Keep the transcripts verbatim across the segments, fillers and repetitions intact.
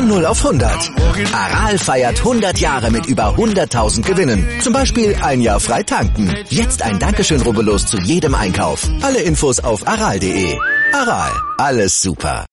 Von null auf hundert. Aral feiert hundert Jahre mit über hunderttausend Gewinnen. Zum Beispiel ein Jahr frei tanken. Jetzt ein Dankeschön, rubbellos zu jedem Einkauf. Alle Infos auf aral punkt de. Aral, alles super.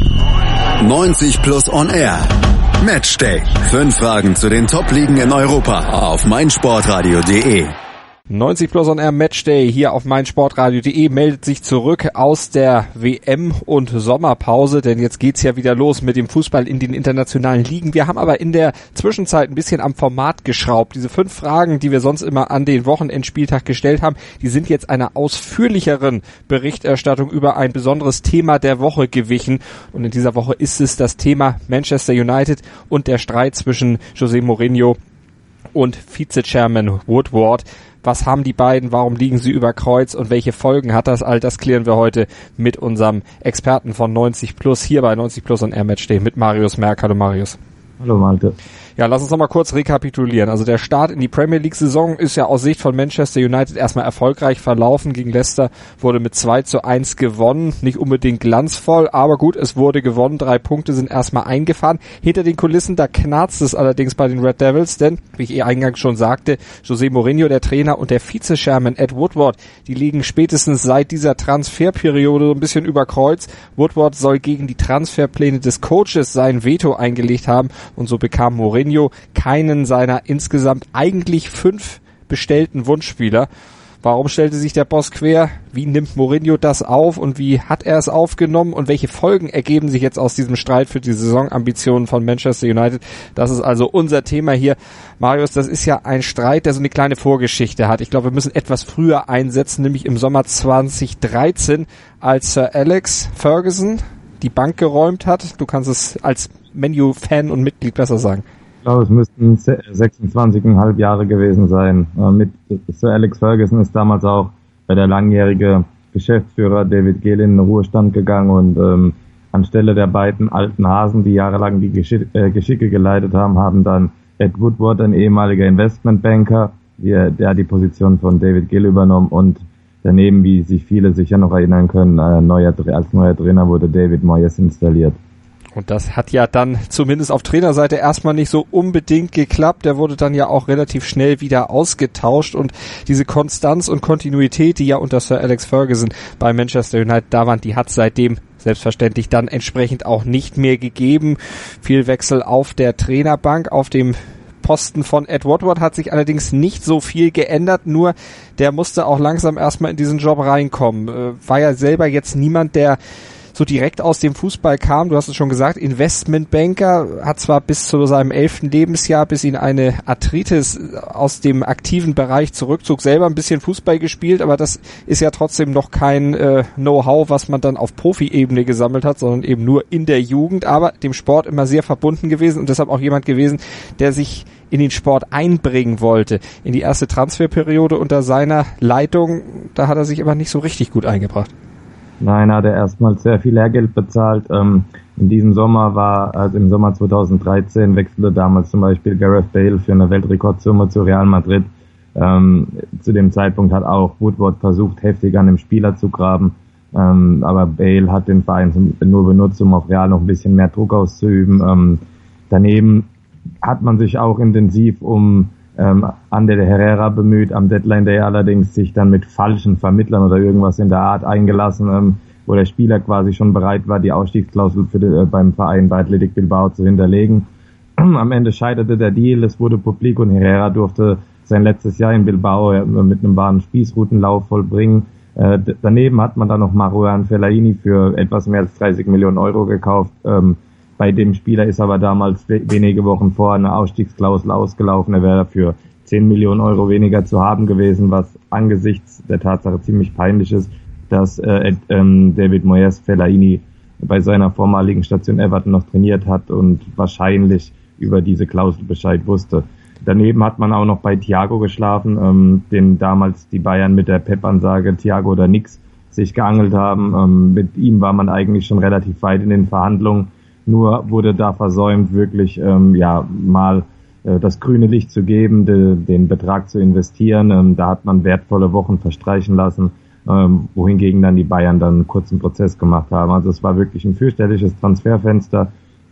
neunzig plus on air. Matchday. Fünf Fragen zu den Top-Ligen in Europa auf meinsportradio punkt de. neunzig plus on air Matchday hier auf meinsportradio punkt de meldet sich zurück aus der W M- und Sommerpause, denn jetzt geht's ja wieder los mit dem Fußball in den internationalen Ligen. Wir haben aber in der Zwischenzeit ein bisschen am Format geschraubt. Diese fünf Fragen, die wir sonst immer an den Wochenendspieltag gestellt haben, die sind jetzt einer ausführlicheren Berichterstattung über ein besonderes Thema der Woche gewichen. Und in dieser Woche ist es das Thema Manchester United und der Streit zwischen José Mourinho und Vize-Chairman Woodward. Was haben die beiden? Warum liegen sie über Kreuz? Und welche Folgen hat das? All das klären wir heute mit unserem Experten von neunzig plus hier bei neunzig plus on Air Matchday mit Marius Merck. Hallo Marius. Hallo Malte. Ja, lass uns noch mal kurz rekapitulieren. Also der Start in die Premier League Saison ist ja aus Sicht von Manchester United erstmal erfolgreich verlaufen. Gegen Leicester wurde mit zwei zu eins gewonnen. Nicht unbedingt glanzvoll, aber gut, es wurde gewonnen. Drei Punkte sind erstmal eingefahren. Hinter den Kulissen, da knarzt es allerdings bei den Red Devils, denn, wie ich eh eingangs schon sagte, José Mourinho, der Trainer, und der Vize-Chairman Ed Woodward, die liegen spätestens seit dieser Transferperiode so ein bisschen über Kreuz. Woodward soll gegen die Transferpläne des Coaches sein Veto eingelegt haben und so bekam Mourinho keinen seiner insgesamt eigentlich fünf bestellten Wunschspieler. Warum stellte sich der Boss quer? Wie nimmt Mourinho das auf und wie hat er es aufgenommen und welche Folgen ergeben sich jetzt aus diesem Streit für die Saisonambitionen von Manchester United? Das ist also unser Thema hier. Marius, das ist ja ein Streit, der so eine kleine Vorgeschichte hat. Ich glaube, wir müssen etwas früher einsetzen, nämlich im Sommer zwanzig dreizehn, als Sir Alex Ferguson die Bank geräumt hat. Du kannst es als Man U-Fan und Mitglied besser sagen. Ich glaube, es müssten sechsundzwanzig Komma fünf Jahre gewesen sein. Mit Sir Alex Ferguson ist damals auch der langjährige Geschäftsführer David Gale in den Ruhestand gegangen und ähm, anstelle der beiden alten Hasen, die jahrelang die Geschick, äh, Geschicke geleitet haben, haben dann Ed Woodward, ein ehemaliger Investmentbanker, der, der hat die Position von David Gale übernommen und daneben, wie sich viele sicher noch erinnern können, äh, neuer, als neuer Trainer wurde David Moyes installiert. Und das hat ja dann zumindest auf Trainerseite erstmal nicht so unbedingt geklappt. Der wurde dann ja auch relativ schnell wieder ausgetauscht und diese Konstanz und Kontinuität, die ja unter Sir Alex Ferguson bei Manchester United da waren, die hat seitdem selbstverständlich dann entsprechend auch nicht mehr gegeben. Viel Wechsel auf der Trainerbank, auf dem Posten von Ed Woodward hat sich allerdings nicht so viel geändert, nur der musste auch langsam erstmal in diesen Job reinkommen. War ja selber jetzt niemand, der so direkt aus dem Fußball kam, du hast es schon gesagt, Investmentbanker, hat zwar bis zu seinem elften Lebensjahr, bis ihn eine Arthritis aus dem aktiven Bereich zurückzog, selber ein bisschen Fußball gespielt, aber das ist ja trotzdem noch kein äh, Know-how, was man dann auf Profi-Ebene gesammelt hat, sondern eben nur in der Jugend, aber dem Sport immer sehr verbunden gewesen und deshalb auch jemand gewesen, der sich in den Sport einbringen wollte. In die erste Transferperiode unter seiner Leitung, da hat er sich aber nicht so richtig gut eingebracht. Nein, hat er erstmal sehr viel Lehrgeld bezahlt. Ähm, in diesem Sommer war, also im Sommer zweitausenddreizehn wechselte damals zum Beispiel Gareth Bale für eine Weltrekordsumme zu Real Madrid. Ähm, zu dem Zeitpunkt hat auch Woodward versucht, heftig an dem Spieler zu graben. Ähm, aber Bale hat den Verein nur benutzt, um auf Real noch ein bisschen mehr Druck auszuüben. Ähm, daneben hat man sich auch intensiv um ähm, Ander Herrera bemüht, am Deadline Day allerdings sich dann mit falschen Vermittlern oder irgendwas in der Art eingelassen, ähm, wo der Spieler quasi schon bereit war, die Ausstiegsklausel für die, äh, beim Verein bei Athletic Bilbao zu hinterlegen. Am Ende scheiterte der Deal, es wurde publik und Herrera durfte sein letztes Jahr in Bilbao äh, mit einem wahren Spießrutenlauf vollbringen. Äh, d- daneben hat man dann noch Marouane Fellaini für etwas mehr als dreißig Millionen Euro gekauft. Ähm, Bei dem Spieler ist aber damals wenige Wochen vor eine Ausstiegsklausel ausgelaufen. Er wäre für zehn Millionen Euro weniger zu haben gewesen, was angesichts der Tatsache ziemlich peinlich ist, dass äh, ähm, David Moyes Fellaini bei seiner vormaligen Station Everton noch trainiert hat und wahrscheinlich über diese Klausel Bescheid wusste. Daneben hat man auch noch bei Thiago geschlafen, ähm, den damals die Bayern mit der Pep-Ansage Thiago oder nix sich geangelt haben. Ähm, mit ihm war man eigentlich schon relativ weit in den Verhandlungen. Nur wurde da versäumt, wirklich ähm, ja mal äh, das grüne Licht zu geben, de, den Betrag zu investieren. Ähm, da hat man wertvolle Wochen verstreichen lassen, ähm, wohingegen dann die Bayern dann einen kurzen Prozess gemacht haben. Also es war wirklich ein fürchterliches Transferfenster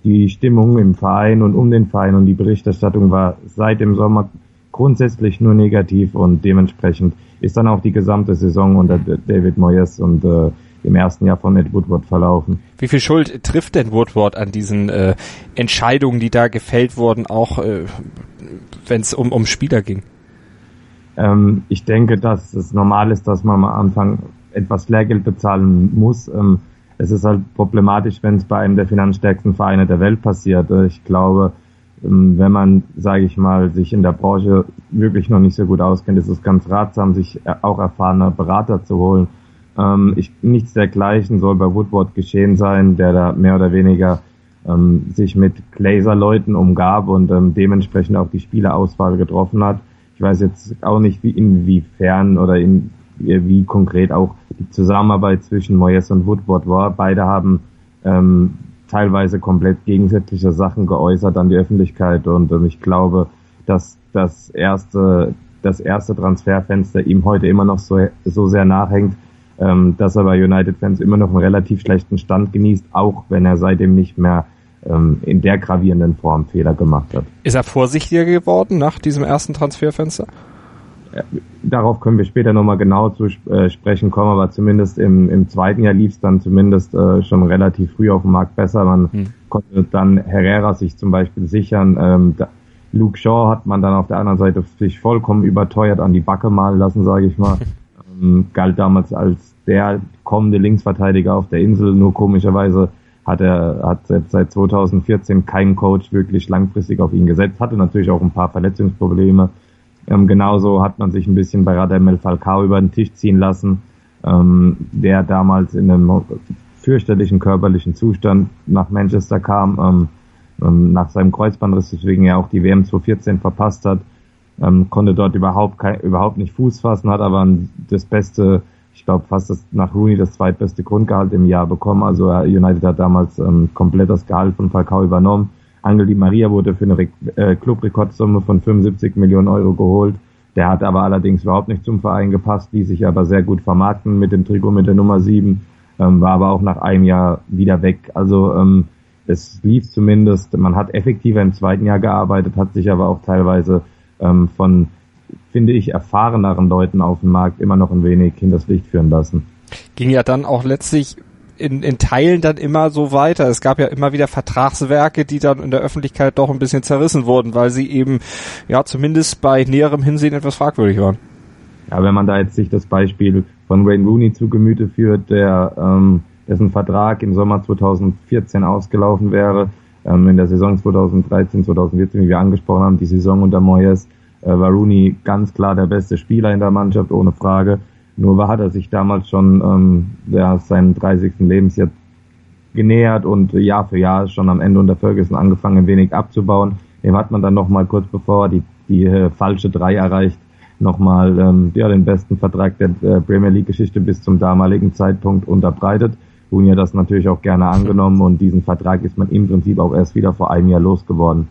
die Stimmung im Verein und um den Verein und die Berichterstattung war seit dem Sommer grundsätzlich nur negativ und dementsprechend ist dann auch die gesamte Saison unter David Moyes und äh, im ersten Jahr von Ed Woodward verlaufen. Wie viel Schuld trifft denn Woodward an diesen äh, Entscheidungen, die da gefällt wurden, auch äh, wenn es um, um Spieler ging? Ähm, ich denke, dass es normal ist, dass man am Anfang etwas Lehrgeld bezahlen muss. Ähm, es ist halt problematisch, wenn es bei einem der finanzstärksten Vereine der Welt passiert. Ich glaube, ähm, wenn man, sage ich mal, sich in der Branche wirklich noch nicht so gut auskennt, ist es ganz ratsam, sich auch erfahrene Berater zu holen. Ähm, ich, nichts dergleichen soll bei Woodward geschehen sein, der da mehr oder weniger ähm, sich mit Glazer-Leuten umgab und ähm, dementsprechend auch die Spielerauswahl getroffen hat. Ich weiß jetzt auch nicht, wie inwiefern oder in, wie konkret auch die Zusammenarbeit zwischen Moyes und Woodward war. Beide haben ähm, teilweise komplett gegensätzliche Sachen geäußert an die Öffentlichkeit und ähm, ich glaube, dass das erste, das erste Transferfenster ihm heute immer noch so, so sehr nachhängt, ähm, dass er bei United-Fans immer noch einen relativ schlechten Stand genießt, auch wenn er seitdem nicht mehr ähm, in der gravierenden Form Fehler gemacht hat. Ist er vorsichtiger geworden nach diesem ersten Transferfenster? Ja, darauf können wir später nochmal genau zu äh, sprechen kommen, aber zumindest im, im zweiten Jahr lief es dann zumindest äh, schon relativ früh auf dem Markt besser. Man hm. konnte dann Herrera sich zum Beispiel sichern. Ähm, da, Luke Shaw hat man dann auf der anderen Seite sich vollkommen überteuert an die Backe malen lassen, sage ich mal. ähm, galt damals als der kommende Linksverteidiger auf der Insel, nur komischerweise hat er hat seit zwanzig vierzehn kein Coach wirklich langfristig auf ihn gesetzt, hatte natürlich auch ein paar Verletzungsprobleme. Ähm, genauso hat man sich ein bisschen bei Radamel Falcao über den Tisch ziehen lassen, ähm, der damals in einem fürchterlichen körperlichen Zustand nach Manchester kam, ähm, ähm, nach seinem Kreuzbandriss, deswegen ja auch die W M zwanzig vierzehn verpasst hat, ähm, konnte dort überhaupt kein, überhaupt nicht Fuß fassen, hat aber das beste, ich glaube fast das, nach Rooney das zweitbeste Grundgehalt im Jahr bekommen. Also äh, United hat damals ähm, komplett das Gehalt von Falcao übernommen. Angel Di Maria wurde für eine Re- äh, Clubrekordsumme von fünfundsiebzig Millionen Euro geholt. Der hat aber allerdings überhaupt nicht zum Verein gepasst, ließ sich aber sehr gut vermarkten mit dem Trikot mit der Nummer sieben, ähm, war aber auch nach einem Jahr wieder weg. Also ähm, es lief zumindest, man hat effektiver im zweiten Jahr gearbeitet, hat sich aber auch teilweise ähm, von, finde ich, erfahreneren Leuten auf dem Markt immer noch ein wenig hinters Licht führen lassen. Ging ja dann auch letztlich in, in Teilen dann immer so weiter. Es gab ja immer wieder Vertragswerke, die dann in der Öffentlichkeit doch ein bisschen zerrissen wurden, weil sie eben, ja, zumindest bei näherem Hinsehen etwas fragwürdig waren. Ja, wenn man da jetzt sich das Beispiel von Wayne Rooney zu Gemüte führt, der, ähm, dessen Vertrag im Sommer zwanzig vierzehn ausgelaufen wäre, ähm, in der Saison zwanzig dreizehn, zwanzig vierzehn, wie wir angesprochen haben, die Saison unter Moyes, äh, war Rooney ganz klar der beste Spieler in der Mannschaft, ohne Frage. Nur war, hat er sich damals schon ähm, ja, seinem dreißigsten Lebensjahr genähert und Jahr für Jahr schon am Ende unter Ferguson angefangen, ein wenig abzubauen. Dem hat man dann nochmal kurz bevor er die, die äh, falsche drei erreicht, nochmal ähm, ja, den besten Vertrag der äh, Premier League-Geschichte bis zum damaligen Zeitpunkt unterbreitet. Rooney hat das natürlich auch gerne angenommen und diesen Vertrag ist man im Prinzip auch erst wieder vor einem Jahr losgeworden.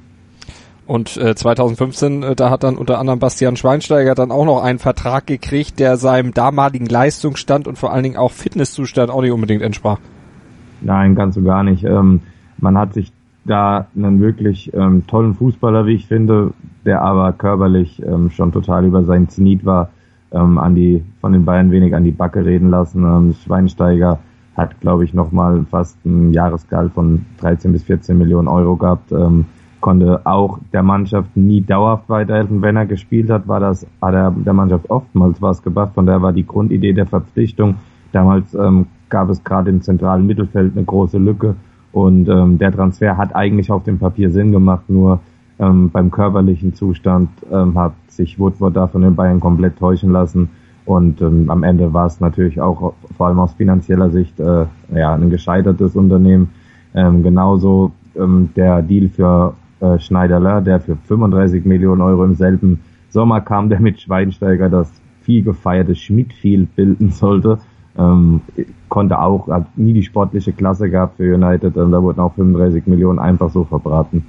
Und äh, zwanzig fünfzehn, äh, da hat dann unter anderem Bastian Schweinsteiger dann auch noch einen Vertrag gekriegt, der seinem damaligen Leistungsstand und vor allen Dingen auch Fitnesszustand auch nicht unbedingt entsprach. Nein, ganz und gar nicht. Ähm, man hat sich da einen wirklich ähm, tollen Fußballer, wie ich finde, der aber körperlich ähm, schon total über seinen Zenit war, ähm, an die von den Bayern wenig an die Backe reden lassen. Ähm, Schweinsteiger hat, glaube ich, nochmal fast ein Jahresgehalt von dreizehn bis vierzehn Millionen Euro gehabt. Ähm, konnte auch der Mannschaft nie dauerhaft weiterhelfen. Wenn er gespielt hat, war das, hat er der Mannschaft oftmals was gebracht. Von daher war die Grundidee der Verpflichtung. Damals ähm, gab es gerade im zentralen Mittelfeld eine große Lücke und ähm, der Transfer hat eigentlich auf dem Papier Sinn gemacht, nur ähm, beim körperlichen Zustand ähm, hat sich Woodward da von den Bayern komplett täuschen lassen und ähm, am Ende war es natürlich auch vor allem aus finanzieller Sicht äh, ja ein gescheitertes Unternehmen. Ähm, genauso ähm, der Deal für Schneiderler, der für fünfunddreißig Millionen Euro im selben Sommer kam, der mit Schweinsteiger das viel gefeierte Schmidt-Field bilden sollte, ähm, konnte auch, hat nie die sportliche Klasse gehabt für United, und da wurden auch fünfunddreißig Millionen einfach so verbraten.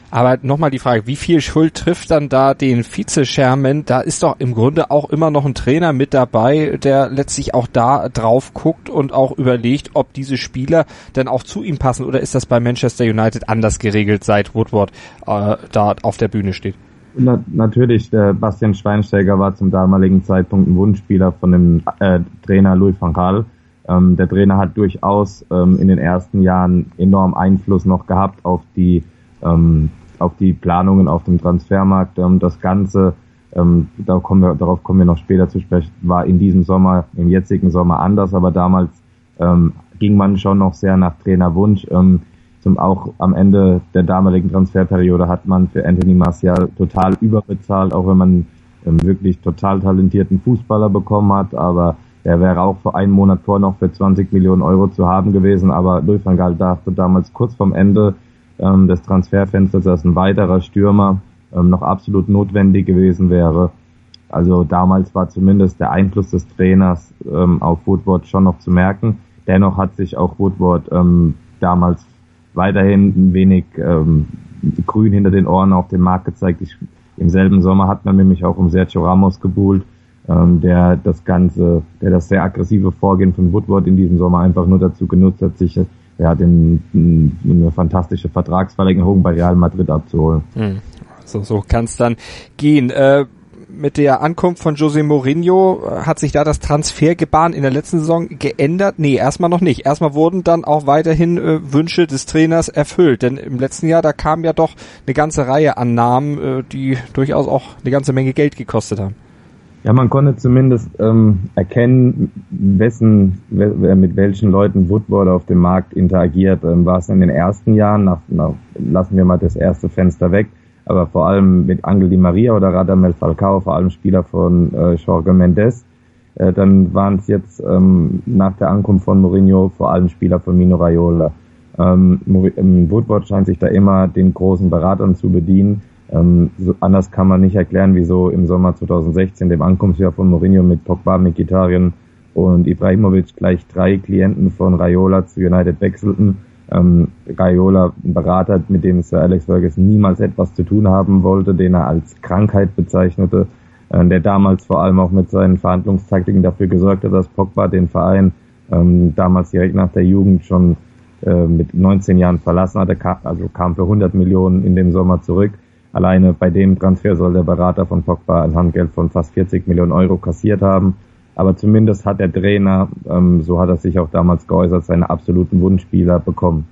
Aber nochmal die Frage, wie viel Schuld trifft dann da den Vize-Chairman? Da ist doch im Grunde auch immer noch ein Trainer mit dabei, der letztlich auch da drauf guckt und auch überlegt, ob diese Spieler dann auch zu ihm passen. Oder ist das bei Manchester United anders geregelt, seit Woodward äh, da auf der Bühne steht? Na, natürlich, der Bastian Schweinsteiger war zum damaligen Zeitpunkt ein Wunschspieler von dem äh, Trainer Louis van Gaal. Ähm, der Trainer hat durchaus ähm, in den ersten Jahren enorm Einfluss noch gehabt auf die ähm, auf die Planungen auf dem Transfermarkt. Ähm, das Ganze, ähm, da kommen wir, darauf kommen wir noch später zu sprechen, war in diesem Sommer, im jetzigen Sommer anders, aber damals ähm, ging man schon noch sehr nach Trainerwunsch. Ähm, zum auch am Ende der damaligen Transferperiode hat man für Anthony Martial total überbezahlt, auch wenn man ähm, wirklich total talentierten Fußballer bekommen hat, aber der wäre auch vor einem Monat vor noch für zwanzig Millionen Euro zu haben gewesen, aber Louis van Gaal dachte damals kurz vorm Ende ähm, des Transferfensters, dass ein weiterer Stürmer ähm, noch absolut notwendig gewesen wäre. Also damals war zumindest der Einfluss des Trainers ähm, auf Woodward schon noch zu merken. Dennoch hat sich auch Woodward ähm, damals weiterhin ein wenig ähm, grün hinter den Ohren auf dem Markt gezeigt. Ich, im selben Sommer hat man nämlich auch um Sergio Ramos gebuhlt, ähm, der das ganze, der das sehr aggressive Vorgehen von Woodward in diesem Sommer einfach nur dazu genutzt hat, sich ja, den, eine fantastische Vertragsverlängerung bei Real Madrid abzuholen. Hm. So, so kann es dann gehen. Äh, mit der Ankunft von José Mourinho hat sich da das Transfergebaren in der letzten Saison geändert? Nee, erstmal noch nicht. Erstmal wurden dann auch weiterhin äh, Wünsche des Trainers erfüllt. Denn im letzten Jahr, da kam ja doch eine ganze Reihe an Namen, äh, die durchaus auch eine ganze Menge Geld gekostet haben. Ja, man konnte zumindest ähm, erkennen, wessen, wer mit welchen Leuten Woodward auf dem Markt interagiert. Ähm, war es in den ersten Jahren, nach, nach, lassen wir mal das erste Fenster weg, aber vor allem mit Angel Di Maria oder Radamel Falcao, vor allem Spieler von äh, Jorge Mendes. Äh, dann waren es jetzt ähm, nach der Ankunft von Mourinho vor allem Spieler von Mino Raiola. Ähm, Woodward scheint sich da immer den großen Beratern zu bedienen. Ähm, so anders kann man nicht erklären, wieso im Sommer zwanzig sechzehn, dem Ankunftsjahr von Mourinho, mit Pogba, Mkhitaryan und Ibrahimovic gleich drei Klienten von Raiola zu United wechselten. Ähm, Raiola, ein Berater, mit dem Sir Alex Ferguson niemals etwas zu tun haben wollte, den er als Krankheit bezeichnete, äh, der damals vor allem auch mit seinen Verhandlungstaktiken dafür gesorgt hat, dass Pogba den Verein ähm, damals direkt nach der Jugend schon äh, mit neunzehn Jahren verlassen hatte, kam, also kam für hundert Millionen in dem Sommer zurück. Alleine bei dem Transfer soll der Berater von Pogba ein Handgeld von fast vierzig Millionen Euro kassiert haben. Aber zumindest hat der Trainer, ähm, so hat er sich auch damals geäußert, seine absoluten Wunschspieler bekommen.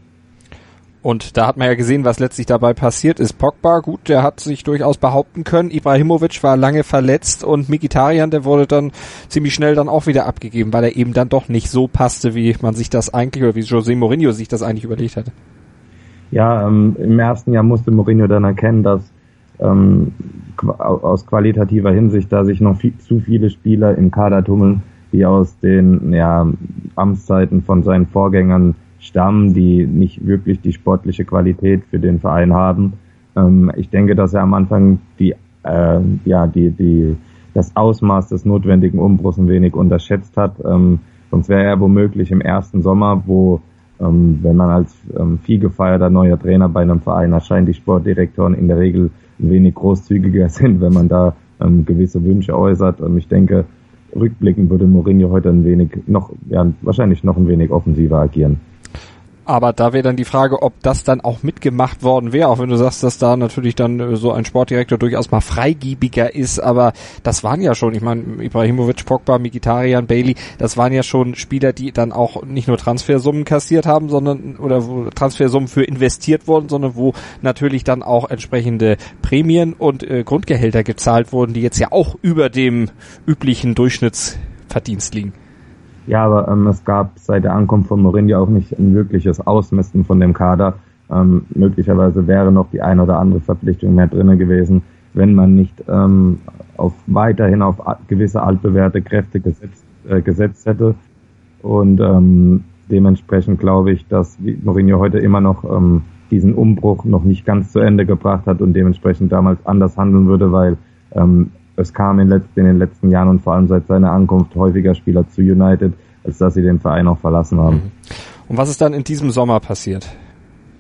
Und da hat man ja gesehen, was letztlich dabei passiert ist. Pogba, gut, der hat sich durchaus behaupten können. Ibrahimovic war lange verletzt und Mkhitaryan, der wurde dann ziemlich schnell dann auch wieder abgegeben, weil er eben dann doch nicht so passte, wie man sich das eigentlich, oder wie José Mourinho sich das eigentlich überlegt hatte. Ja, ähm, im ersten Jahr musste Mourinho dann erkennen, dass ähm, aus qualitativer Hinsicht, da sich noch viel, zu viele Spieler im Kader tummeln, die aus den ja, Amtszeiten von seinen Vorgängern stammen, die nicht wirklich die sportliche Qualität für den Verein haben. Ähm, ich denke, dass er am Anfang die äh, ja die die das Ausmaß des notwendigen Umbruchs ein wenig unterschätzt hat. Ähm, sonst wäre er womöglich im ersten Sommer, wo ähm, wenn man als ähm, viel gefeierter neuer Trainer bei einem Verein erscheint, die Sportdirektoren in der Regel ein wenig großzügiger sind, wenn man da ähm, gewisse Wünsche äußert. Ähm, ich denke, rückblickend würde Mourinho heute ein wenig noch, ja, wahrscheinlich noch ein wenig offensiver agieren. Aber da wäre dann die Frage, ob das dann auch mitgemacht worden wäre, auch wenn du sagst, dass da natürlich dann so ein Sportdirektor durchaus mal freigiebiger ist, aber das waren ja schon, ich meine, Ibrahimovic, Pogba, Mkhitaryan, Bailey, das waren ja schon Spieler, die dann auch nicht nur Transfersummen kassiert haben, sondern, oder wo Transfersummen für investiert wurden, sondern wo natürlich dann auch entsprechende Prämien und äh, Grundgehälter gezahlt wurden, die jetzt ja auch über dem üblichen Durchschnittsverdienst liegen. Ja, aber ähm, es gab seit der Ankunft von Mourinho auch nicht ein wirkliches Ausmisten von dem Kader. Ähm, möglicherweise wäre noch die eine oder andere Verpflichtung mehr drinne gewesen, wenn man nicht ähm, auf weiterhin auf gewisse altbewährte Kräfte gesetzt, äh, gesetzt hätte. Und ähm, dementsprechend glaube ich, dass Mourinho heute immer noch ähm, diesen Umbruch noch nicht ganz zu Ende gebracht hat und dementsprechend damals anders handeln würde, weil ähm, es kam in, letzt, in den letzten Jahren und vor allem seit seiner Ankunft häufiger Spieler zu United, als dass sie den Verein auch verlassen haben. Und was ist dann in diesem Sommer passiert?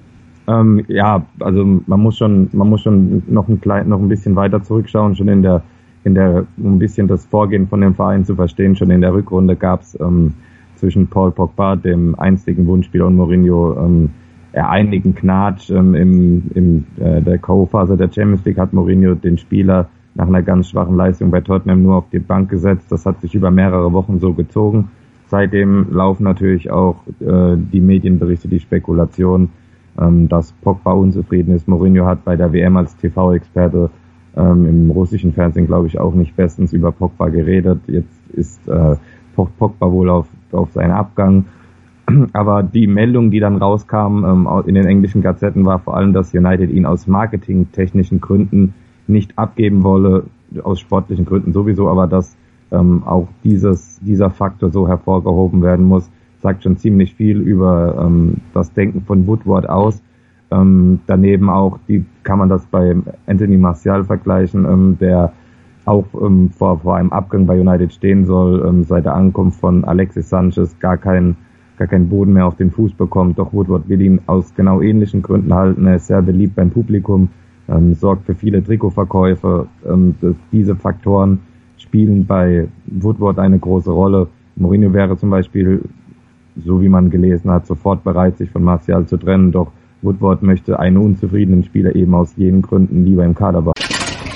Ähm, ja, also man muss schon, man muss schon noch ein klein, noch ein bisschen weiter zurückschauen, schon in der, in der, um ein bisschen das Vorgehen von dem Verein zu verstehen. Schon in der Rückrunde gab es ähm, zwischen Paul Pogba, dem einstigen Wunschspieler, und Mourinho ähm, einigen Knatsch. Ähm, im, im äh, der K O-Phase der Champions League hat Mourinho den Spieler nach einer ganz schwachen Leistung bei Tottenham nur auf die Bank gesetzt. Das hat sich über mehrere Wochen so gezogen. Seitdem laufen natürlich auch äh, die Medienberichte, die Spekulationen, ähm, dass Pogba unzufrieden ist. Mourinho hat bei der W M als T V-Experte ähm, im russischen Fernsehen, glaube ich, auch nicht bestens über Pogba geredet. Jetzt ist äh, Pogba wohl auf, auf seinen Abgang. Aber die Meldung, die dann rauskam ähm, in den englischen Gazetten, war vor allem, dass United ihn aus marketingtechnischen Gründen nicht abgeben wolle, aus sportlichen Gründen sowieso, aber dass ähm, auch dieses dieser Faktor so hervorgehoben werden muss, sagt schon ziemlich viel über ähm, das Denken von Woodward aus. Ähm, daneben auch, die kann man das bei Anthony Martial vergleichen, ähm, der auch ähm, vor, vor einem Abgang bei United stehen soll, ähm, seit der Ankunft von Alexis Sanchez gar kein gar keinen Boden mehr auf den Fuß bekommt. Doch Woodward will ihn aus genau ähnlichen Gründen halten. Er ist sehr beliebt beim Publikum, ähm, sorgt für viele Trikotverkäufe. Ähm, das, diese Faktoren spielen bei Woodward eine große Rolle. Mourinho wäre zum Beispiel, so wie man gelesen hat, sofort bereit, sich von Martial zu trennen. Doch Woodward möchte einen unzufriedenen Spieler eben aus jenen Gründen lieber im Kader behalten.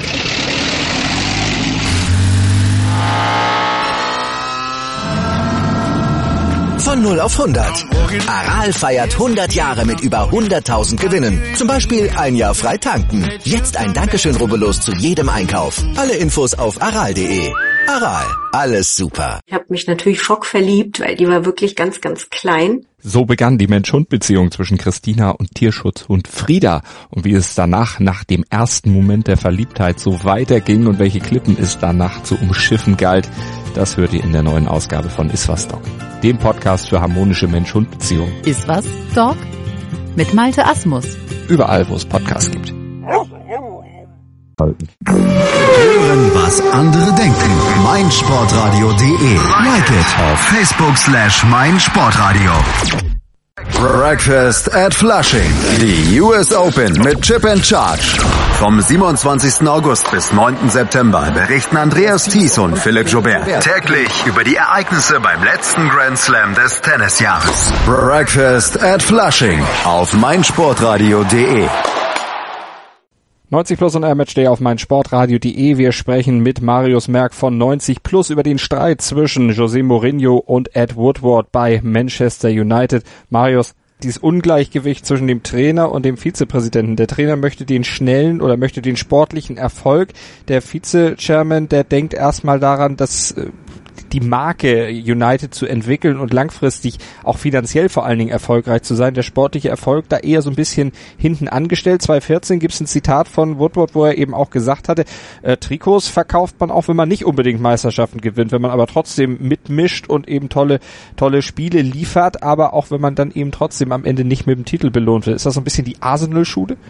Von null auf hundert. Aral feiert hundert Jahre mit über hunderttausend Gewinnen. Zum Beispiel ein Jahr frei tanken. Jetzt ein Dankeschön, rubbellos zu jedem Einkauf. Alle Infos auf aral punkt de. Aral, alles super. Ich habe mich natürlich schockverliebt, weil die war wirklich ganz, ganz klein. So begann die Mensch-Hund-Beziehung zwischen Christina und Tierschutzhund Frieda. Und wie es danach, nach dem ersten Moment der Verliebtheit, so weiterging und welche Klippen es danach zu umschiffen galt, das hört ihr in der neuen Ausgabe von Iswas Dog, dem Podcast für harmonische Mensch-Hund-Beziehungen. Iswas Dog mit Malte Asmus. Überall, wo es Podcasts gibt. Hören, was andere denken. meinsportradio punkt de. Like it auf Facebook slash meinsportradio. Breakfast at Flushing. Die U S Open mit Chip and Charge. Vom siebenundzwanzigsten August bis neunten September berichten Andreas Thies und Philipp Joubert täglich über die Ereignisse beim letzten Grand Slam des Tennisjahres. Breakfast at Flushing auf meinsportradio punkt de. neunzig Plus und Air Matchday auf meinsportradio punkt de. Wir sprechen mit Marius Merck von neunzig Plus über den Streit zwischen José Mourinho und Ed Woodward bei Manchester United. Marius, dieses Ungleichgewicht zwischen dem Trainer und dem Vizepräsidenten. Der Trainer möchte den schnellen oder möchte den sportlichen Erfolg. Der Vize-Chairman, der denkt erstmal daran, dass die Marke United zu entwickeln und langfristig auch finanziell vor allen Dingen erfolgreich zu sein. Der sportliche Erfolg da eher so ein bisschen hinten angestellt. zweitausendvierzehn gibt es ein Zitat von Woodward, wo er eben auch gesagt hatte, äh, Trikots verkauft man auch, wenn man nicht unbedingt Meisterschaften gewinnt, wenn man aber trotzdem mitmischt und eben tolle tolle Spiele liefert, aber auch wenn man dann eben trotzdem am Ende nicht mit dem Titel belohnt wird. Ist das so ein bisschen die Arsenal-Schule?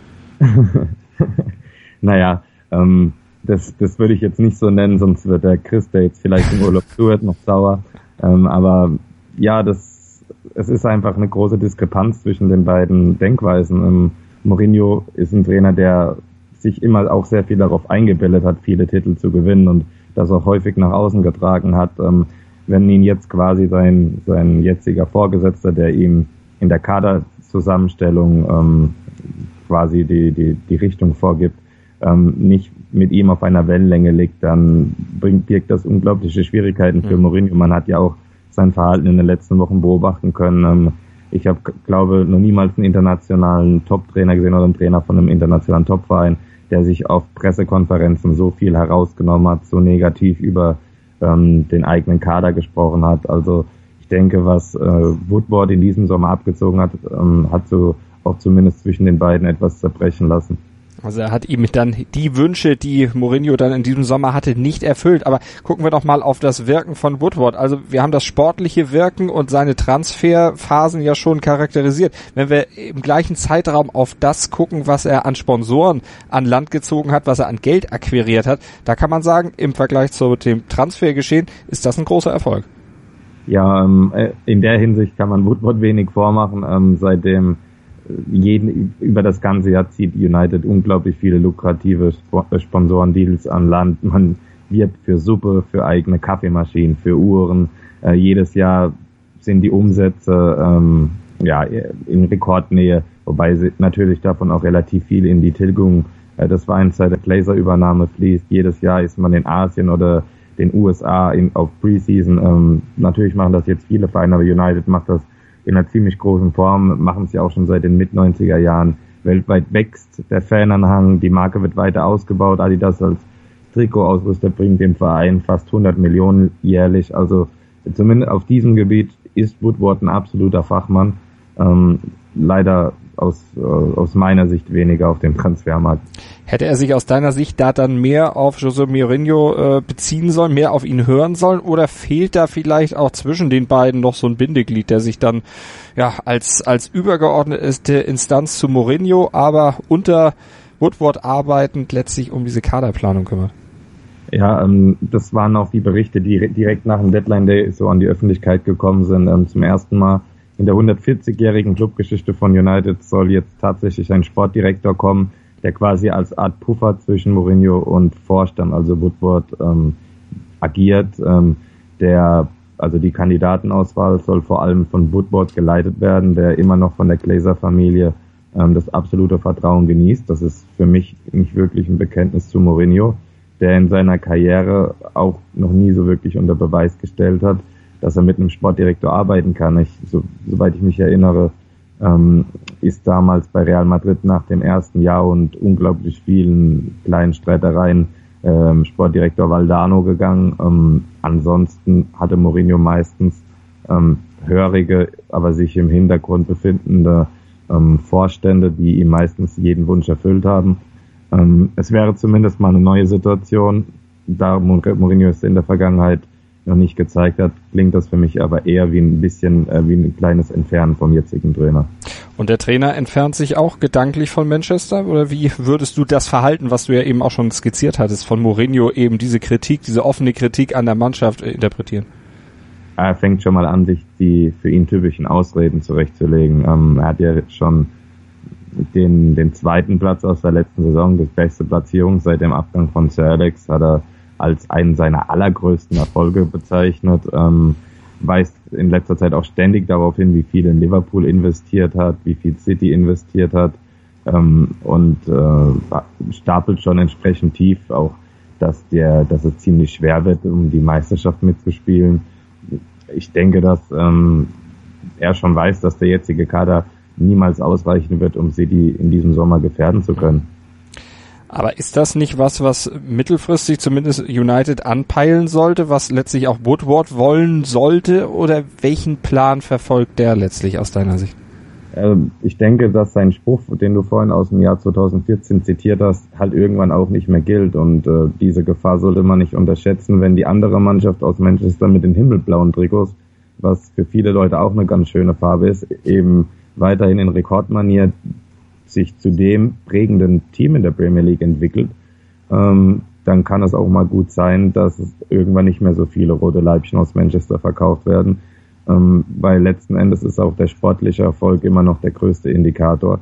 Naja, ähm Das, das würde ich jetzt nicht so nennen, sonst wird der Chris, der jetzt vielleicht im Urlaub zuhört, noch sauer. Ähm, aber ja, das, es ist einfach eine große Diskrepanz zwischen den beiden Denkweisen. Ähm, Mourinho ist ein Trainer, der sich immer auch sehr viel darauf eingebildet hat, viele Titel zu gewinnen und das auch häufig nach außen getragen hat. Ähm, wenn ihn jetzt quasi sein, sein jetziger Vorgesetzter, der ihm in der Kaderzusammenstellung ähm, quasi die, die, die Richtung vorgibt, ähm, nicht mit ihm auf einer Wellenlänge liegt, dann bringt, birgt das unglaubliche Schwierigkeiten für mhm. Mourinho. Man hat ja auch sein Verhalten in den letzten Wochen beobachten können. Ich habe, glaube, noch niemals einen internationalen Top-Trainer gesehen oder einen Trainer von einem internationalen Top-Verein, der sich auf Pressekonferenzen so viel herausgenommen hat, so negativ über ähm, den eigenen Kader gesprochen hat. Also ich denke, was äh, Woodward in diesem Sommer abgezogen hat, ähm, hat so auch zumindest zwischen den beiden etwas zerbrechen lassen. Also er hat ihm dann die Wünsche, die Mourinho dann in diesem Sommer hatte, nicht erfüllt. Aber gucken wir doch mal auf das Wirken von Woodward. Also wir haben das sportliche Wirken und seine Transferphasen ja schon charakterisiert. Wenn wir im gleichen Zeitraum auf das gucken, was er an Sponsoren an Land gezogen hat, was er an Geld akquiriert hat, da kann man sagen, im Vergleich zu dem Transfergeschehen ist das ein großer Erfolg. Ja, in der Hinsicht kann man Woodward wenig vormachen. Seitdem jeden, über das ganze Jahr zieht United unglaublich viele lukrative Sponsorendeals an Land. Man wird für Suppe, für eigene Kaffeemaschinen, für Uhren. Äh, jedes Jahr sind die Umsätze ähm, ja in Rekordnähe, wobei sie natürlich davon auch relativ viel in die Tilgung äh, des Vereins seit der Glazer-Übernahme fließt. Jedes Jahr ist man in Asien oder den U S A in, auf Preseason. Ähm, natürlich machen das jetzt viele Vereine, aber United macht das in einer ziemlich großen Form, machen es ja auch schon seit den Mit-neunziger Jahren. Weltweit wächst der Fananhang, die Marke wird weiter ausgebaut. Adidas als Trikotausrüster bringt dem Verein fast hundert Millionen jährlich. Also zumindest auf diesem Gebiet ist Woodward ein absoluter Fachmann. Ähm, leider aus, äh, aus meiner Sicht weniger auf dem Transfermarkt. Hätte er sich aus deiner Sicht da dann mehr auf José Mourinho äh, beziehen sollen, mehr auf ihn hören sollen, oder fehlt da vielleicht auch zwischen den beiden noch so ein Bindeglied, der sich dann ja als als übergeordnete Instanz zu Mourinho, aber unter Woodward arbeitend letztlich um diese Kaderplanung kümmert? Ja, ähm, das waren auch die Berichte, die direkt nach dem Deadline Day so an die Öffentlichkeit gekommen sind. Ähm, zum ersten Mal in der hundertvierzigjährigen Clubgeschichte von United soll jetzt tatsächlich ein Sportdirektor kommen, der quasi als Art Puffer zwischen Mourinho und Vorstand, also Woodward, ähm, agiert. Ähm, der, also die Kandidatenauswahl soll vor allem von Woodward geleitet werden, der immer noch von der Glazer-Familie ähm, das absolute Vertrauen genießt. Das ist für mich nicht wirklich ein Bekenntnis zu Mourinho, der in seiner Karriere auch noch nie so wirklich unter Beweis gestellt hat, dass er mit einem Sportdirektor arbeiten kann. Ich, so, soweit ich mich erinnere, ähm, ist damals bei Real Madrid nach dem ersten Jahr und unglaublich vielen kleinen Streitereien ähm, Sportdirektor Valdano gegangen. Ähm, ansonsten hatte Mourinho meistens ähm, hörige, aber sich im Hintergrund befindende ähm, Vorstände, die ihm meistens jeden Wunsch erfüllt haben. Ähm, es wäre zumindest mal eine neue Situation, da Mourinho es in der Vergangenheit noch nicht gezeigt hat, klingt das für mich aber eher wie ein bisschen äh, wie ein kleines Entfernen vom jetzigen Trainer. Und der Trainer entfernt sich auch gedanklich von Manchester, oder wie würdest du das Verhalten, was du ja eben auch schon skizziert hattest, von Mourinho, eben diese Kritik, diese offene Kritik an der Mannschaft äh, interpretieren? Er fängt schon mal an, sich die für ihn typischen Ausreden zurechtzulegen. Ähm, er hat ja schon den, den zweiten Platz aus der letzten Saison, die beste Platzierung seit dem Abgang von Sir Alex, hat er als einen seiner allergrößten Erfolge bezeichnet, ähm, weist in letzter Zeit auch ständig darauf hin, wie viel in Liverpool investiert hat, wie viel City investiert hat, ähm, und äh, stapelt schon entsprechend tief, auch dass der, dass es ziemlich schwer wird, um die Meisterschaft mitzuspielen. Ich denke, dass ähm, er schon weiß, dass der jetzige Kader niemals ausreichen wird, um City in diesem Sommer gefährden zu können. Aber ist das nicht was, was mittelfristig zumindest United anpeilen sollte, was letztlich auch Woodward wollen sollte, oder welchen Plan verfolgt der letztlich aus deiner Sicht? Ich denke, dass sein Spruch, den du vorhin aus dem Jahr zweitausendvierzehn zitiert hast, halt irgendwann auch nicht mehr gilt, und äh, diese Gefahr sollte man nicht unterschätzen, wenn die andere Mannschaft aus Manchester mit den himmelblauen Trikots, was für viele Leute auch eine ganz schöne Farbe ist, eben weiterhin in Rekordmanier sich zu dem prägenden Team in der Premier League entwickelt, ähm, dann kann es auch mal gut sein, dass es irgendwann nicht mehr so viele rote Leibchen aus Manchester verkauft werden, ähm, weil letzten Endes ist auch der sportliche Erfolg immer noch der größte Indikator.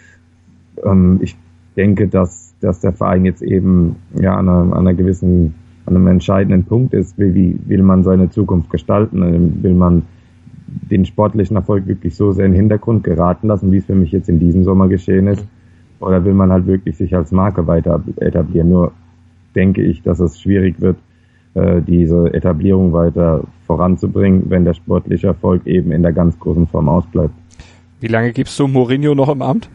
Ähm, ich denke, dass, dass der Verein jetzt eben ja an einer, an einer gewissen, an einem entscheidenden Punkt ist, wie, wie will man seine Zukunft gestalten, will man den sportlichen Erfolg wirklich so sehr in den Hintergrund geraten lassen, wie es für mich jetzt in diesem Sommer geschehen ist, oder will man halt wirklich sich als Marke weiter etablieren? Nur denke ich, dass es schwierig wird, diese Etablierung weiter voranzubringen, wenn der sportliche Erfolg eben in der ganz großen Form ausbleibt. Wie lange gibst du Mourinho noch im Amt?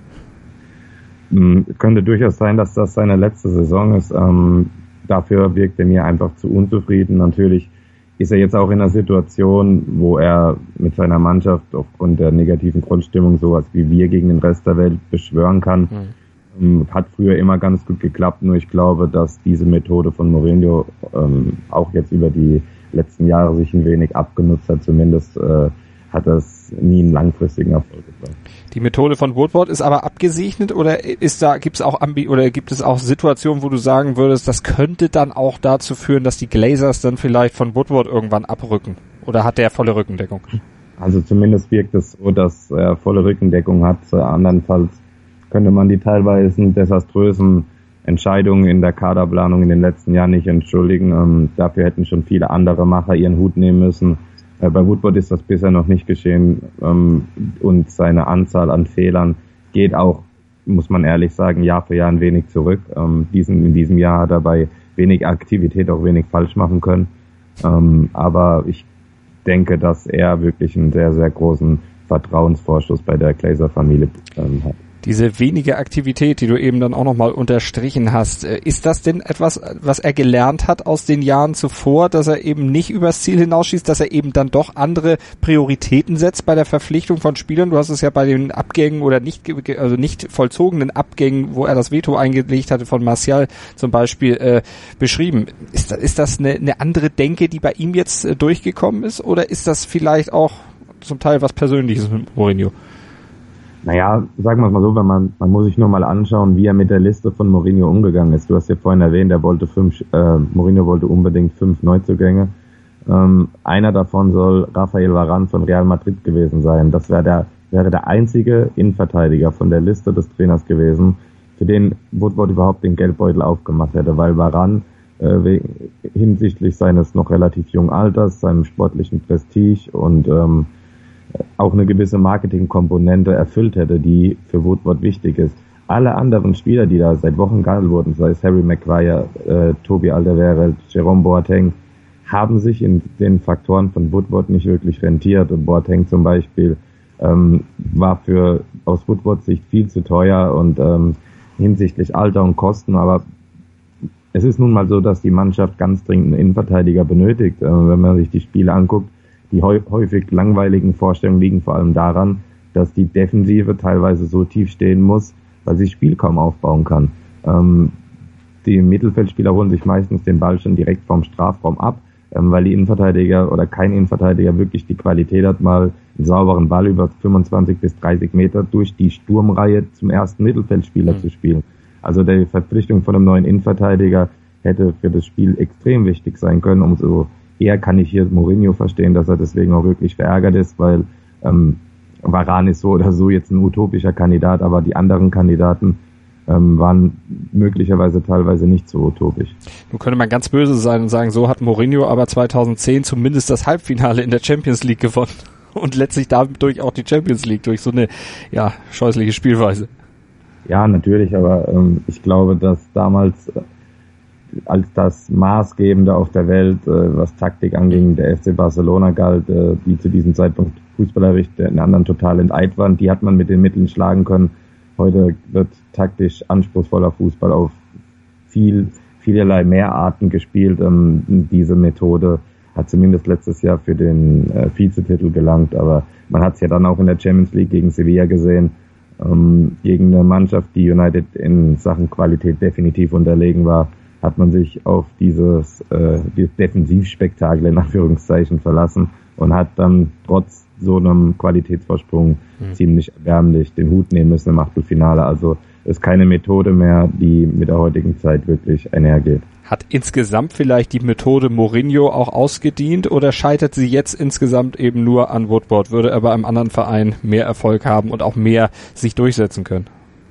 Es könnte durchaus sein, dass das seine letzte Saison ist. Ähm, dafür wirkt er mir einfach zu unzufrieden. Natürlich ist er jetzt auch in einer Situation, wo er mit seiner Mannschaft aufgrund der negativen Grundstimmung sowas wie wir gegen den Rest der Welt beschwören kann. Mhm. Hat früher immer ganz gut geklappt, nur ich glaube, dass diese Methode von Mourinho ähm, auch jetzt über die letzten Jahre sich ein wenig abgenutzt hat. Zumindest äh, hat das nie einen langfristigen Erfolg gebracht. Die Methode von Woodward ist aber abgesegnet, oder ist da, gibt's auch Ambi oder gibt es auch Situationen, wo du sagen würdest, das könnte dann auch dazu führen, dass die Glazers dann vielleicht von Woodward irgendwann abrücken? Oder hat der volle Rückendeckung? Also zumindest wirkt es so, dass er volle Rückendeckung hat. Andernfalls könnte man die teilweise desaströsen Entscheidungen in der Kaderplanung in den letzten Jahren nicht entschuldigen. Ähm, dafür hätten schon viele andere Macher ihren Hut nehmen müssen. Äh, bei Woodward ist das bisher noch nicht geschehen. Ähm, und seine Anzahl an Fehlern geht auch, muss man ehrlich sagen, Jahr für Jahr ein wenig zurück. Ähm, diesen, in diesem Jahr hat er bei wenig Aktivität auch wenig falsch machen können. Ähm, aber ich denke, dass er wirklich einen sehr, sehr großen Vertrauensvorschuss bei der Glazer-Familie ähm, hat. Diese wenige Aktivität, die du eben dann auch nochmal unterstrichen hast, ist das denn etwas, was er gelernt hat aus den Jahren zuvor, dass er eben nicht übers Ziel hinausschießt, dass er eben dann doch andere Prioritäten setzt bei der Verpflichtung von Spielern? Du hast es ja bei den Abgängen oder nicht, also nicht vollzogenen Abgängen, wo er das Veto eingelegt hatte von Martial zum Beispiel, äh, beschrieben. Ist, ist das eine, eine andere Denke, die bei ihm jetzt äh, durchgekommen ist, oder ist das vielleicht auch zum Teil was Persönliches mit Mourinho? Naja, sagen wir es mal so, wenn man, man muss sich nur mal anschauen, wie er mit der Liste von Mourinho umgegangen ist. Du hast ja vorhin erwähnt, er wollte fünf, äh, Mourinho wollte unbedingt fünf Neuzugänge. Ähm, einer davon soll Rafael Varane von Real Madrid gewesen sein. Das wäre der, wäre der einzige Innenverteidiger von der Liste des Trainers gewesen, für den Woodward überhaupt den Geldbeutel aufgemacht hätte, weil Varane äh, hinsichtlich seines noch relativ jungen Alters, seinem sportlichen Prestige und ähm, auch eine gewisse Marketingkomponente erfüllt hätte, die für Woodward wichtig ist. Alle anderen Spieler, die da seit Wochen gehandelt wurden, sei es Harry Maguire, äh, Toby Alderweireld, Jerome Boateng, haben sich in den Faktoren von Woodward nicht wirklich rentiert. Und Boateng zum Beispiel ähm, war für aus Woodwards Sicht viel zu teuer und ähm, hinsichtlich Alter und Kosten. Aber es ist nun mal so, dass die Mannschaft ganz dringend einen Innenverteidiger benötigt. Äh, wenn man sich die Spiele anguckt, die häufig langweiligen Vorstellungen liegen vor allem daran, dass die Defensive teilweise so tief stehen muss, weil sie das Spiel kaum aufbauen kann. Ähm, die Mittelfeldspieler holen sich meistens den Ball schon direkt vom Strafraum ab, ähm, weil die Innenverteidiger oder kein Innenverteidiger wirklich die Qualität hat, mal einen sauberen Ball über fünfundzwanzig bis dreißig Meter durch die Sturmreihe zum ersten Mittelfeldspieler mhm. zu spielen. Also die Verpflichtung von einem neuen Innenverteidiger hätte für das Spiel extrem wichtig sein können, um so eher kann ich hier Mourinho verstehen, dass er deswegen auch wirklich verärgert ist, weil ähm, Varane ist so oder so jetzt ein utopischer Kandidat, aber die anderen Kandidaten ähm, waren möglicherweise teilweise nicht so utopisch. Nun könnte man ganz böse sein und sagen, so hat Mourinho aber zweitausendzehn zumindest das Halbfinale in der Champions League gewonnen und letztlich dadurch auch die Champions League durch so eine ja scheußliche Spielweise. Ja, natürlich, aber ähm, ich glaube, dass damals äh, als das Maßgebende auf der Welt, äh, was Taktik anging, der F C Barcelona galt, äh, die zu diesem Zeitpunkt fußballerisch den anderen total enteilt waren. Die hat man mit den Mitteln schlagen können. Heute wird taktisch anspruchsvoller Fußball auf viel, vielerlei mehr Arten gespielt. Ähm, diese Methode hat zumindest letztes Jahr für den äh, Vizetitel gelangt, aber man hat es ja dann auch in der Champions League gegen Sevilla gesehen, ähm, gegen eine Mannschaft, die United in Sachen Qualität definitiv unterlegen war, hat man sich auf dieses, äh, dieses Defensivspektakel in Anführungszeichen verlassen und hat dann trotz so einem Qualitätsvorsprung mhm. ziemlich erbärmlich den Hut nehmen müssen im Achtelfinale. Also ist keine Methode mehr, die mit der heutigen Zeit wirklich einhergeht. Hat insgesamt vielleicht die Methode Mourinho auch ausgedient oder scheitert sie jetzt insgesamt eben nur an Woodward? Würde er bei einem anderen Verein mehr Erfolg haben und auch mehr sich durchsetzen können?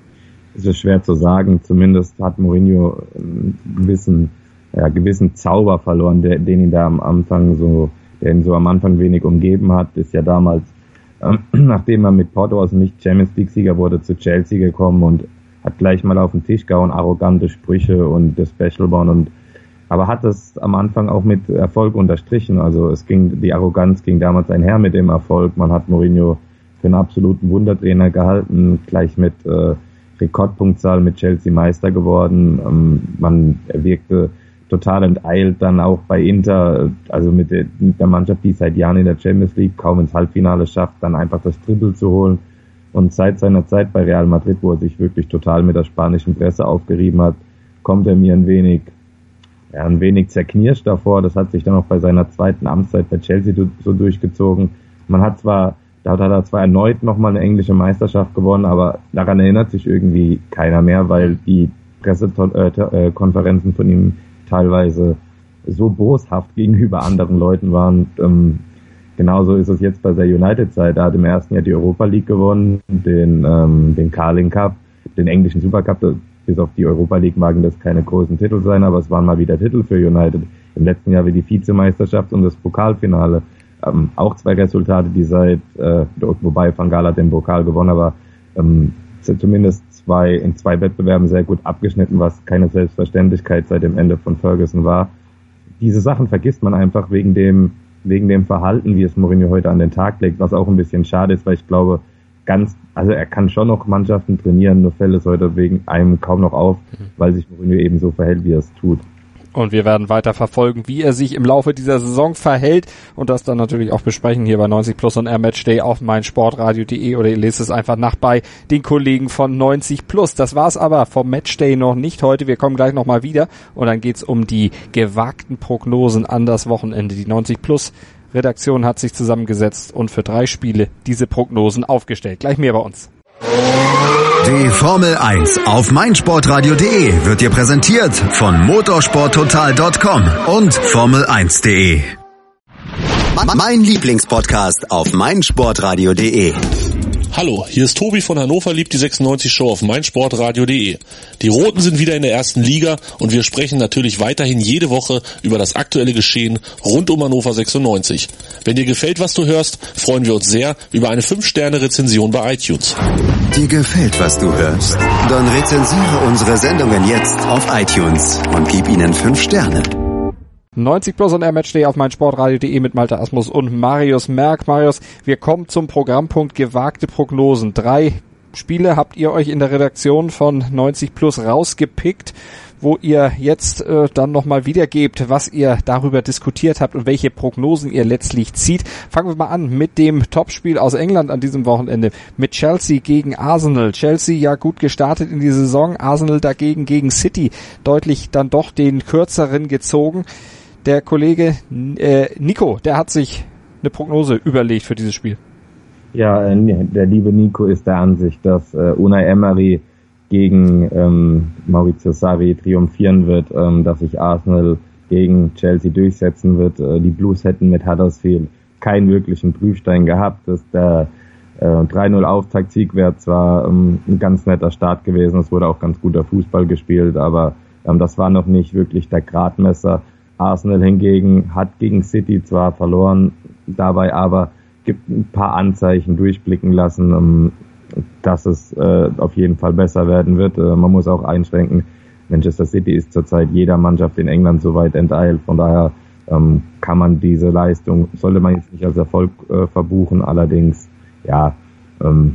Es ist schwer zu sagen. Zumindest hat Mourinho einen gewissen, ja, gewissen Zauber verloren, der, den ihn da am Anfang so, der ihn so am Anfang wenig umgeben hat. Ist ja damals, ähm, nachdem er mit Porto aus dem Nicht-Champions-League-Sieger wurde, zu Chelsea gekommen und hat gleich mal auf den Tisch gehauen, arrogante Sprüche und das Special-Born und, aber hat es am Anfang auch mit Erfolg unterstrichen. Also es ging, die Arroganz ging damals einher mit dem Erfolg. Man hat Mourinho für einen absoluten Wundertrainer gehalten, gleich mit, äh, Rekordpunktzahl mit Chelsea Meister geworden. Ähm, man wirkte total enteilt dann auch bei Inter, also mit der, mit der Mannschaft, die seit Jahren in der Champions League kaum ins Halbfinale schafft, dann einfach das Triple zu holen. Und seit seiner Zeit bei Real Madrid, wo er sich wirklich total mit der spanischen Presse aufgerieben hat, kommt er mir ein wenig, ja, ein wenig zerknirscht davor. Das hat sich dann auch bei seiner zweiten Amtszeit bei Chelsea so durchgezogen. Man hat zwar Da hat er zwar erneut nochmal eine englische Meisterschaft gewonnen, aber daran erinnert sich irgendwie keiner mehr, weil die Pressekonferenzen von ihm teilweise so boshaft gegenüber anderen Leuten waren. genauso ist es jetzt bei der United-Zeit. Er hat im ersten Jahr die Europa League gewonnen, den, ähm, den Carling Cup, den englischen Supercup. Bis auf die Europa League magen das keine großen Titel sein, aber es waren mal wieder Titel für United. Im letzten Jahr wie die Vizemeisterschaft und das Pokalfinale. Ähm, auch zwei Resultate, die seit, äh, wobei Van Gaal hat den Pokal gewonnen, aber ähm, zumindest zwei in zwei Wettbewerben sehr gut abgeschnitten, was keine Selbstverständlichkeit seit dem Ende von Ferguson war. Diese Sachen vergisst man einfach wegen dem wegen dem Verhalten, wie es Mourinho heute an den Tag legt, was auch ein bisschen schade ist, weil ich glaube, ganz, also er kann schon noch Mannschaften trainieren, nur fällt es heute wegen einem kaum noch auf, weil sich Mourinho eben so verhält, wie er es tut. Und wir werden weiter verfolgen, wie er sich im Laufe dieser Saison verhält und das dann natürlich auch besprechen hier bei neunzig Plus und Air Matchday auf meinsportradio punkt de oder ihr lest es einfach nach bei den Kollegen von neunzig Plus. Das war's aber vom Matchday noch nicht heute. Wir kommen gleich nochmal wieder und dann geht's um die gewagten Prognosen an das Wochenende. Die neunzig Plus Redaktion hat sich zusammengesetzt und für drei Spiele diese Prognosen aufgestellt. Gleich mehr bei uns. Die Formel eins auf meinsportradio punkt de wird dir präsentiert von motorsporttotal punkt com und formel eins punkt de. Mein Lieblingspodcast auf meinsportradio punkt de. Hallo, hier ist Tobi von Hannover liebt die sechsundneunzig Show auf meinsportradio punkt de. Die Roten sind wieder in der ersten Liga und wir sprechen natürlich weiterhin jede Woche über das aktuelle Geschehen rund um Hannover sechsundneunzig. Wenn dir gefällt, was du hörst, freuen wir uns sehr über eine fünf Sterne Rezension bei iTunes. Dir gefällt, was du hörst? Dann rezensiere unsere Sendungen jetzt auf iTunes und gib ihnen fünf Sterne. neunzig Plus und Air Matchday auf meinsportradio punkt de mit Malte Asmus und Marius Merck. Marius, wir kommen zum Programmpunkt gewagte Prognosen. Drei Spiele habt ihr euch in der Redaktion von neunzig Plus rausgepickt, wo ihr jetzt äh, dann nochmal wiedergebt, was ihr darüber diskutiert habt und welche Prognosen ihr letztlich zieht. Fangen wir mal an mit dem Topspiel aus England an diesem Wochenende, mit Chelsea gegen Arsenal. Chelsea ja gut gestartet in die Saison, Arsenal dagegen gegen City deutlich dann doch den kürzeren gezogen. Der Kollege äh, Nico, der hat sich eine Prognose überlegt für dieses Spiel. Ja, äh, der liebe Nico ist der Ansicht, dass äh, Unai Emery gegen ähm, Maurizio Sarri triumphieren wird, ähm, dass sich Arsenal gegen Chelsea durchsetzen wird. Äh, die Blues hätten mit Huddersfield keinen wirklichen Prüfstein gehabt. Das der äh, drei null Auftaktsieg wäre zwar ähm, ein ganz netter Start gewesen, es wurde auch ganz guter Fußball gespielt, aber ähm, das war noch nicht wirklich der Gradmesser. Arsenal hingegen hat gegen City zwar verloren, dabei aber gibt ein paar Anzeichen durchblicken lassen, ähm, dass es äh, auf jeden Fall besser werden wird. Äh, man muss auch einschränken, Manchester City ist zurzeit jeder Mannschaft in England so weit enteilt. Von daher ähm, kann man diese Leistung, sollte man jetzt nicht als Erfolg äh, verbuchen. Allerdings, ja, ähm,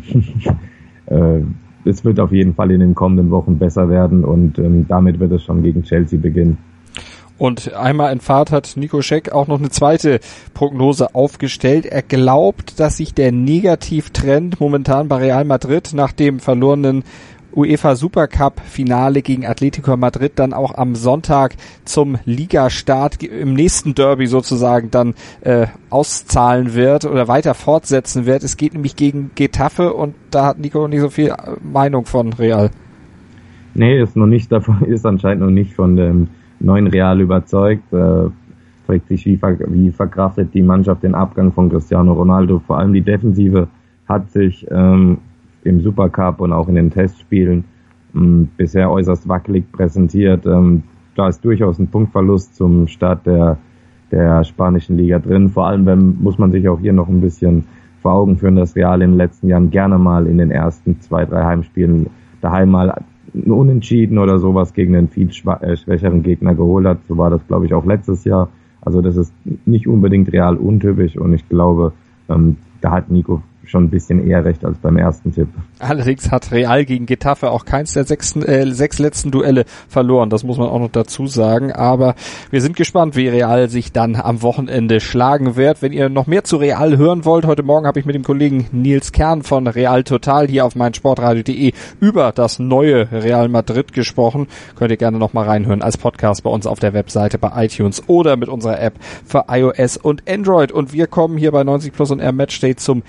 äh, es wird auf jeden Fall in den kommenden Wochen besser werden und ähm, damit wird es schon gegen Chelsea beginnen. Und einmal in Fahrt hat Nico Scheck auch noch eine zweite Prognose aufgestellt. Er glaubt, dass sich der Negativtrend momentan bei Real Madrid nach dem verlorenen UEFA Supercup Finale gegen Atletico Madrid dann auch am Sonntag zum Ligastart im nächsten Derby sozusagen dann äh, auszahlen wird oder weiter fortsetzen wird. Es geht nämlich gegen Getafe und da hat Nico nicht so viel Meinung von Real. Nee, ist noch nicht davon, ist anscheinend noch nicht von dem neuen Real überzeugt, äh, fragt sich, wie, ver- wie verkraftet die Mannschaft den Abgang von Cristiano Ronaldo. Vor allem die Defensive hat sich ähm, im Supercup und auch in den Testspielen ähm, bisher äußerst wackelig präsentiert. Ähm, da ist durchaus ein Punktverlust zum Start der, der spanischen Liga drin. Vor allem wenn, muss man sich auch hier noch ein bisschen vor Augen führen, dass Real in den letzten Jahren gerne mal in den ersten zwei, drei Heimspielen daheim mal ein Unentschieden oder sowas gegen einen viel schwächeren Gegner geholt hat. So war das, glaube ich, auch letztes Jahr. Also das ist nicht unbedingt Real untypisch und ich glaube, ähm, da hat Nico schon ein bisschen eher recht als beim ersten Tipp. Allerdings hat Real gegen Getafe auch keins der sechsten, äh, sechs letzten Duelle verloren. Das muss man auch noch dazu sagen. Aber wir sind gespannt, wie Real sich dann am Wochenende schlagen wird. Wenn ihr noch mehr zu Real hören wollt, heute Morgen habe ich mit dem Kollegen Nils Kern von Real Total hier auf meinsportradio punkt de über das neue Real Madrid gesprochen. Könnt ihr gerne noch mal reinhören als Podcast bei uns auf der Webseite, bei iTunes oder mit unserer App für iOS und Android. Und wir kommen hier bei neunzig Plus und Air Matchday zum dritten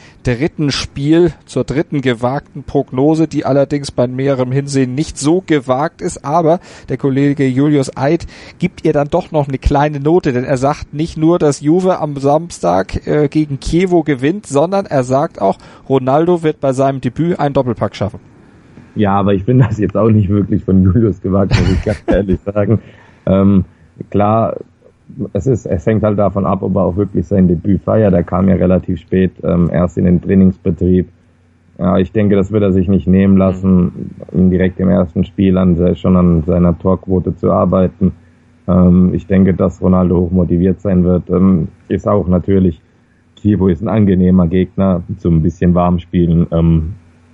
dritten Spiel, zur dritten gewagten Prognose, die allerdings bei mehrerem Hinsehen nicht so gewagt ist, aber der Kollege Julius Eid gibt ihr dann doch noch eine kleine Note, denn er sagt nicht nur, dass Juve am Samstag äh, gegen Chievo gewinnt, sondern er sagt auch, Ronaldo wird bei seinem Debüt einen Doppelpack schaffen. Ja, aber ich finde das jetzt auch nicht wirklich von Julius gewagt, muss ich ganz ehrlich sagen. Ähm, klar, es ist, es hängt halt davon ab, ob er auch wirklich sein Debüt feiert. Er kam ja relativ spät ähm, erst in den Trainingsbetrieb. Ja, ich denke, das wird er sich nicht nehmen lassen, um direkt im ersten Spiel an, schon an seiner Torquote zu arbeiten. Ähm, ich denke, dass Ronaldo hoch motiviert sein wird. Ähm, ist auch natürlich, Chievo ist ein angenehmer Gegner zum ein bisschen warm spielen. Ähm,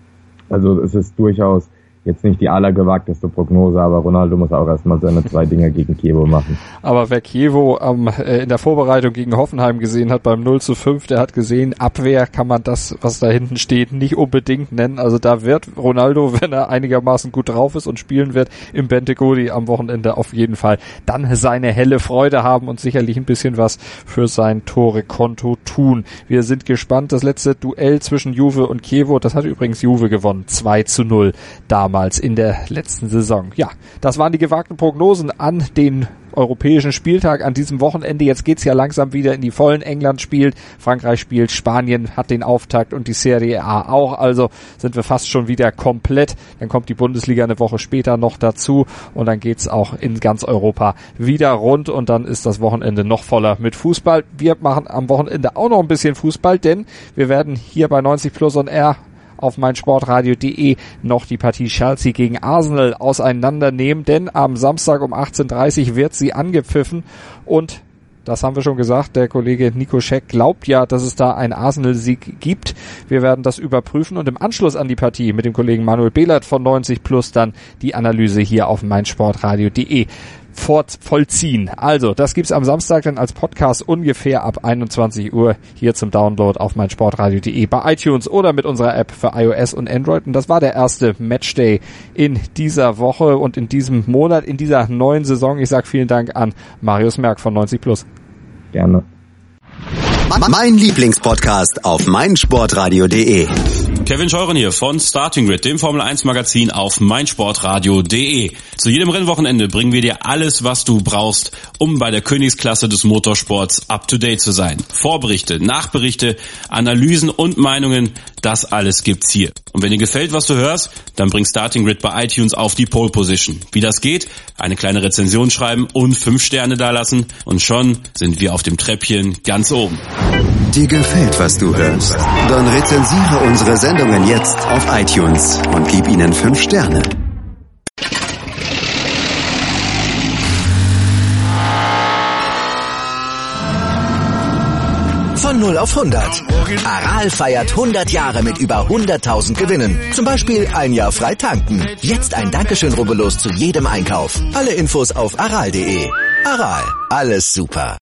Also es ist durchaus jetzt nicht die allergewagteste Prognose, aber Ronaldo muss auch erstmal seine zwei Dinger gegen Chievo machen. Aber wer Chievo ähm, in der Vorbereitung gegen Hoffenheim gesehen hat beim null zu fünf, der hat gesehen, Abwehr kann man das, was da hinten steht, nicht unbedingt nennen. Also da wird Ronaldo, wenn er einigermaßen gut drauf ist und spielen wird, im Bentegodi am Wochenende auf jeden Fall dann seine helle Freude haben und sicherlich ein bisschen was für sein Tore-Konto tun. Wir sind gespannt. Das letzte Duell zwischen Juve und Chievo, das hat übrigens Juve gewonnen, zwei zu null damals. in der letzten Saison. Ja, das waren die gewagten Prognosen an den europäischen Spieltag an diesem Wochenende. Jetzt geht's ja langsam wieder in die Vollen. England spielt, Frankreich spielt, Spanien hat den Auftakt und die Serie A auch. Also sind wir fast schon wieder komplett. Dann kommt die Bundesliga eine Woche später noch dazu und dann geht's auch in ganz Europa wieder rund und dann ist das Wochenende noch voller mit Fußball. Wir machen am Wochenende auch noch ein bisschen Fußball, denn wir werden hier bei neunzig Plus on Air auf meinsportradio punkt de noch die Partie Chelsea gegen Arsenal auseinandernehmen, denn am Samstag um achtzehn Uhr dreißig wird sie angepfiffen und das haben wir schon gesagt, der Kollege Nico Scheck glaubt ja, dass es da einen Arsenal-Sieg gibt. Wir werden das überprüfen und im Anschluss an die Partie mit dem Kollegen Manuel Behlert von neunzig Plus dann die Analyse hier auf meinsportradio punkt de vollziehen. Also, das gibt's am Samstag dann als Podcast ungefähr ab einundzwanzig Uhr hier zum Download auf meinsportradio punkt de bei iTunes oder mit unserer App für iOS und Android. Und das war der erste Matchday in dieser Woche und in diesem Monat, in dieser neuen Saison. Ich sag vielen Dank an Marius Merck von neunzig Plus. Gerne. Mein Lieblingspodcast auf meinsportradio punkt de. Kevin Scheuren hier von Starting Grid, dem Formel eins Magazin auf meinsportradio punkt de. Zu jedem Rennwochenende bringen wir dir alles, was du brauchst, um bei der Königsklasse des Motorsports up to date zu sein. Vorberichte, Nachberichte, Analysen und Meinungen, das alles gibt's hier. Und wenn dir gefällt, was du hörst, dann bring Starting Grid bei iTunes auf die Pole Position. Wie das geht? Eine kleine Rezension schreiben und fünf Sterne dalassen und schon sind wir auf dem Treppchen ganz oben. Dir gefällt, was du hörst? Dann rezensiere unsere Sendungen jetzt auf iTunes und gib ihnen fünf Sterne. Von null auf hundert. Aral feiert hundert Jahre mit über hunderttausend Gewinnen. Zum Beispiel ein Jahr frei tanken. Jetzt ein Dankeschön, rubbellos zu jedem Einkauf. Alle Infos auf aral punkt de. Aral, alles super.